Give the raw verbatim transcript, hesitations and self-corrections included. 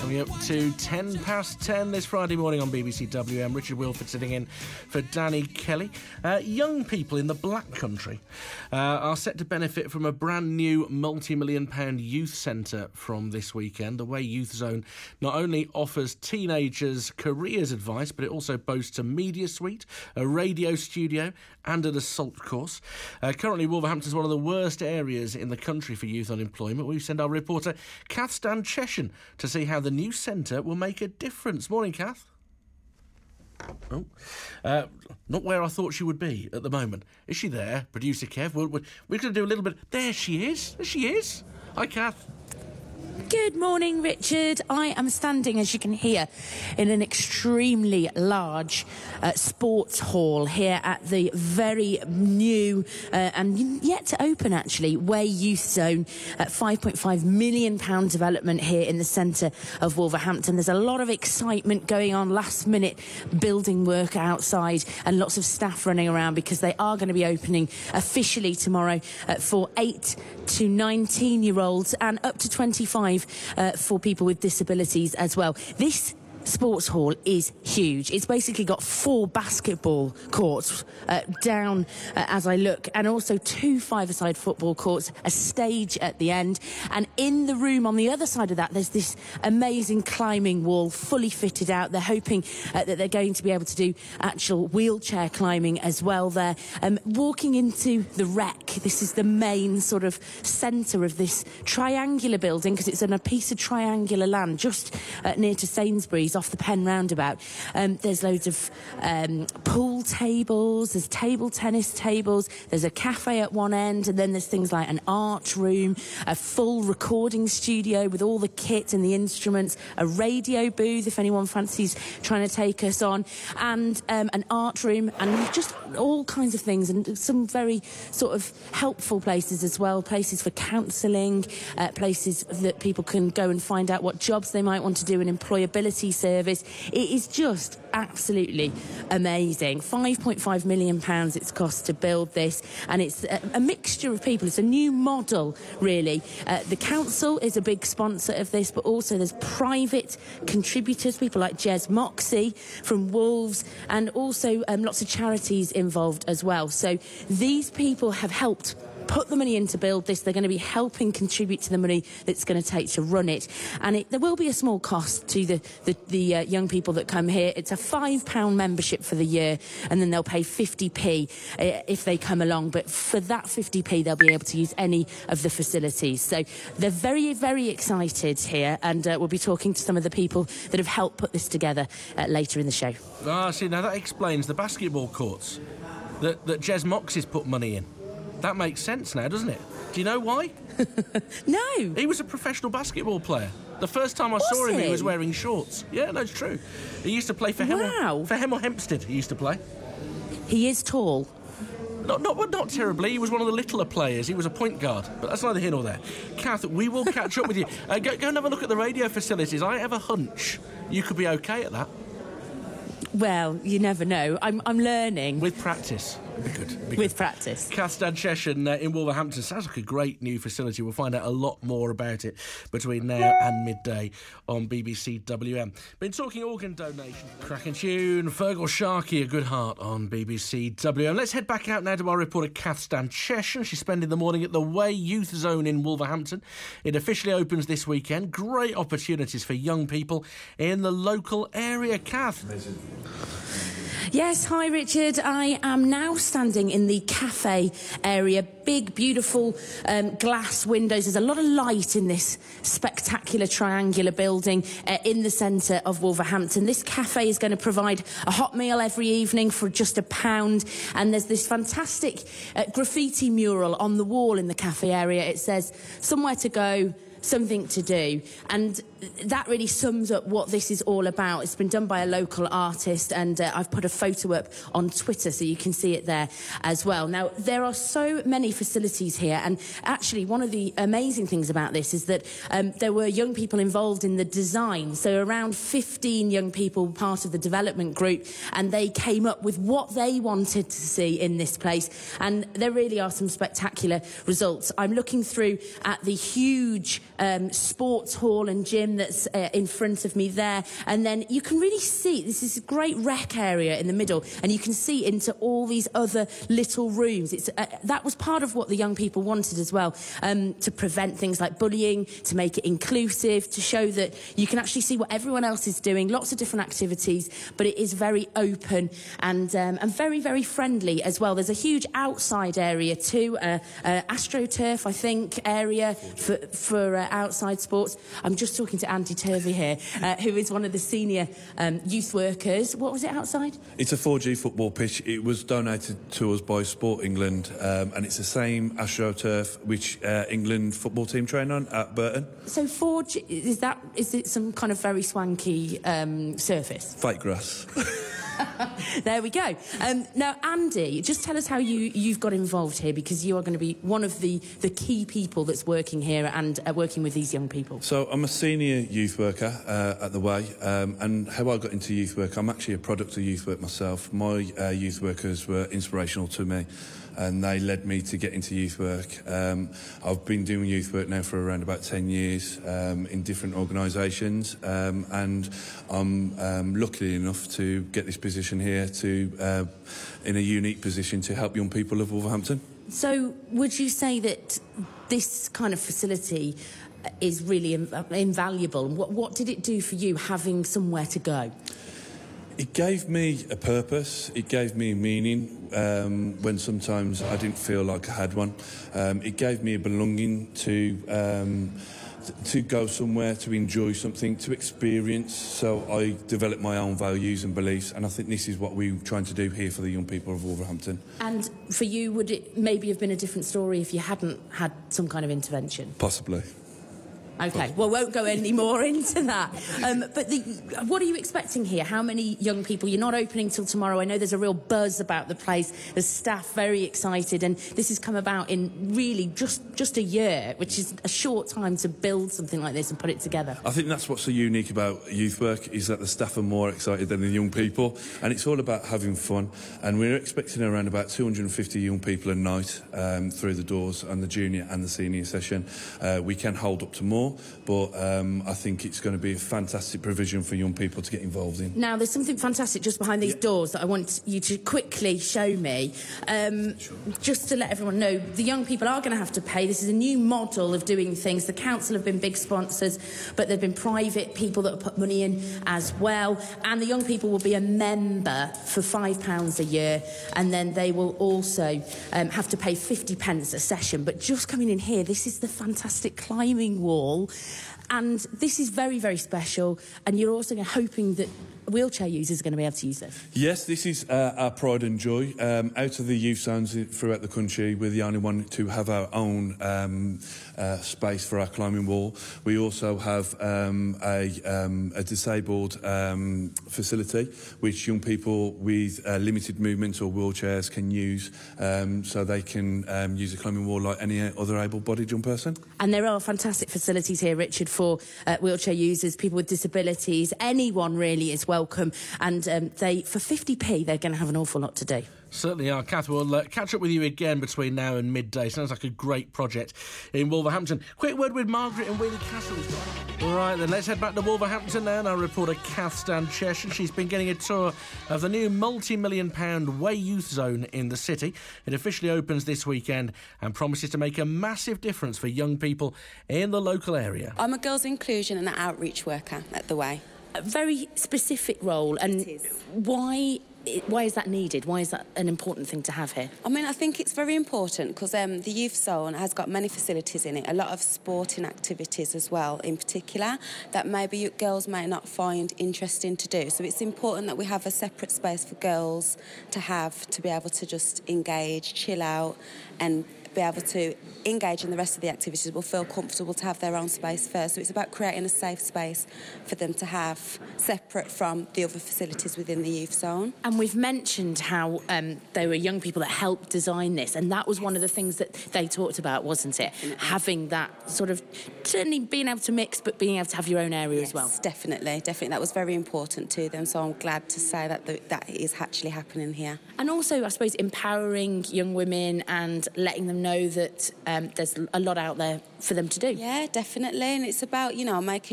Coming up to ten past ten this Friday morning on B B C W M. Richard Wilford sitting in for Danny Kelly. Uh, young people in the Black Country uh, are set to benefit from a brand new multi-million pound youth centre from this weekend. The Way Youth Zone not only offers teenagers careers advice, but it also boasts a media suite, a radio studio and an assault course. Uh, currently, Wolverhampton is one of the worst areas in the country for youth unemployment. We send our reporter Kath Stan-Cheshin to see how the new centre will make a difference. Morning, Kath. Oh, uh, not where I thought she would be at the moment. Is she there? Producer Kev, we're, we're, we're going to do a little bit... There she is. There she is. Hi, Kath. Good morning, Richard. I am standing, as you can hear, in an extremely large uh, sports hall here at the very new uh, and yet to open, actually, Way Youth Zone, at five point five million pounds development here in the centre of Wolverhampton. There's a lot of excitement going on, last-minute building work outside and lots of staff running around because they are going to be opening officially tomorrow uh, for eight to nineteen-year-olds and up to twenty-five Uh, for people with disabilities as well. This sports hall is huge. It's basically got four basketball courts uh, down uh, as I look, and also two five-a-side football courts, a stage at the end, and in the room on the other side of that there's this amazing climbing wall fully fitted out. They're hoping uh, that they're going to be able to do actual wheelchair climbing as well there. Um, walking into the Rec, this is the main sort of centre of this triangular building because it's on a piece of triangular land just uh, near to Sainsbury's off the Penn roundabout. Um, there's loads of um, pool tables, there's table tennis tables, there's a cafe at one end, and then there's things like an art room, a full recording studio with all the kit and the instruments, a radio booth if anyone fancies trying to take us on, and um, an art room, and just all kinds of things, and some very sort of helpful places as well, places for counselling, uh, places that people can go and find out what jobs they might want to do, and employability service. It is just absolutely amazing. five point five million pounds it's cost to build this, and it's a, a mixture of people. It's a new model, really. Uh, the council is a big sponsor of this, but also there's private contributors, people like Jez Moxie from Wolves, and also um, lots of charities involved as well. So these people have helped put the money in to build this. They're going to be helping contribute to the money that's going to take to run it. And it, there will be a small cost to the, the, the uh, young people that come here. It's a five pound membership for the year, and then they'll pay fifty p uh, if they come along. But for that fifty p, they'll be able to use any of the facilities. So they're very, very excited here, and uh, we'll be talking to some of the people that have helped put this together uh, later in the show. Ah, see, now that explains the basketball courts that, that Jez Moxie's put money in. That makes sense now, doesn't it? Do you know why? No. He was a professional basketball player. The first time I was saw him, he? he was wearing shorts. Yeah, no, it's true. He used to play for Hemel, wow. for Hemel Hempstead. He used to play. He is tall. Not, not, not terribly. He was one of the littler players. He was a point guard. But that's neither here nor there. Kath, we will catch up with you. Uh, go, go and have a look at the radio facilities. I have a hunch you could be OK at that. Well, you never know. I'm, I'm learning. With practice. Be good. Be With good. practice. Kath Stan-Cheshin uh, in Wolverhampton. Sounds like a great new facility. We'll find out a lot more about it between now and midday on B B C W M. Been talking organ donation. Cracking tune. Fergal Sharkey, A Good Heart on B B C W M. Let's head back out now to our reporter Kath Stan-Cheshin. She's spending the morning at the Way Youth Zone in Wolverhampton. It officially opens this weekend. Great opportunities for young people in the local area. Kath. Yes, hi Richard. I am now standing in the cafe area. Big, beautiful um, glass windows. There's a lot of light in this spectacular triangular building uh, in the centre of Wolverhampton. This cafe is going to provide a hot meal every evening for just a pound. And there's this fantastic uh, graffiti mural on the wall in the cafe area. It says, "Somewhere to go, something to do," and that really sums up what this is all about. It's been done by a local artist, and uh, I've put a photo up on Twitter so you can see it there as well. Now, there are so many facilities here, and actually one of the amazing things about this is that um, there were young people involved in the design, so around fifteen young people were part of the development group, and they came up with what they wanted to see in this place, and there really are some spectacular results. I'm looking through at the huge um, sports hall and gym that's uh, in front of me there. And then you can really see, this is a great rec area in the middle, and you can see into all these other little rooms. It's, uh, that was part of what the young people wanted as well, um, to prevent things like bullying, to make it inclusive, to show that you can actually see what everyone else is doing, lots of different activities, but it is very open and, um, and very, very friendly as well. There's a huge outside area too, uh, uh, AstroTurf, I think, area for, for uh, outside sports. I'm just talking to Andy Turvey here, uh, who is one of the senior um, youth workers. What was it outside? It's a four G football pitch. It was donated to us by Sport England, um, and it's the same AstroTurf which uh, England football team train on at Burton. So four G, is that, is it some kind of very swanky um, surface? Fake grass. There we go. Um, now, Andy, just tell us how you, you've got involved here, because you are going to be one of the, the key people that's working here and uh, working with these young people. So I'm a senior youth worker uh, at The Way, um, and how I got into youth work, I'm actually a product of youth work myself. My uh, youth workers were inspirational to me, and they led me to get into youth work. Um, I've been doing youth work now for around about ten years um, in different organisations, um, and I'm um, lucky enough to get this position here to, uh, in a unique position to help young people of Wolverhampton. So would you say that this kind of facility is really inv- invaluable? What, what did it do for you, having somewhere to go? It gave me a purpose, it gave me a meaning um, when sometimes I didn't feel like I had one. Um, it gave me a belonging to um, to go somewhere, to enjoy something, to experience. So I developed my own values and beliefs, and I think this is what we're trying to do here for the young people of Wolverhampton. And for you, would it maybe have been a different story if you hadn't had some kind of intervention? Possibly. OK, well, won't go any more into that. Um, but the, what are you expecting here? How many young people? You're not opening till tomorrow. I know there's a real buzz about the place. There's staff very excited, and this has come about in really just, just a year, which is a short time to build something like this and put it together. I think that's what's so unique about youth work, is that the staff are more excited than the young people, and it's all about having fun. And we're expecting around about two hundred fifty young people a night um, through the doors on the junior and the senior session. Uh, we can hold up to more, but um, I think it's going to be a fantastic provision for young people to get involved in. Now, there's something fantastic just behind these yeah. doors that I want you to quickly show me. Um, sure. Just to let everyone know, the young people are going to have to pay. This is a new model of doing things. The council have been big sponsors, but there have been private people that have put money in as well. And the young people will be a member for five pounds a year, and then they will also um, have to pay fifty pence a session. But just coming in here, this is the fantastic climbing wall. And this is very, very special, and you're also hoping that wheelchair users are going to be able to use this. Yes, this is uh, our pride and joy. Um, out of the youth zones throughout the country, we're the only one to have our own um, uh, space for our climbing wall. We also have um, a, um, a disabled um, facility which young people with uh, limited movement or wheelchairs can use, um, so they can um, use a climbing wall like any other able-bodied young person. And there are fantastic facilities here, Richard, for uh, wheelchair users, people with disabilities, anyone really is welcome. And um, they, for fifty p, they're going to have an awful lot to do. Certainly are. Kath, we'll uh, catch up with you again between now and midday. Sounds like a great project in Wolverhampton. Quick word with Margaret in Wheelie Castle. All right, then let's head back to Wolverhampton now. And our reporter Kath Stan-Cheshire. She's been getting a tour of the new multi-million pound Way Youth Zone in the city. It officially opens this weekend and promises to make a massive difference for young people in the local area. I'm a girls' inclusion and an outreach worker at The Way. A very specific role, and why... Why is that needed? Why is that an important thing to have here? I mean, I think it's very important because um, the youth zone has got many facilities in it, a lot of sporting activities as well, in particular, that maybe girls may not find interesting to do. So it's important that we have a separate space for girls to have, to be able to just engage, chill out, and be able to engage in the rest of the activities, will feel comfortable to have their own space first. So it's about creating a safe space for them to have, separate from the other facilities within the youth zone. And we've mentioned how um, there were young people that helped design this, and that was one of the things that they talked about, wasn't it? Definitely. Having that sort of, certainly being able to mix, but being able to have your own area yes, as well. definitely, definitely. That was very important to them, so I'm glad to say that the, that is actually happening here. And also, I suppose, empowering young women and letting them know that um, there's a lot out there for them to do. Yeah, definitely. And it's about, you know, making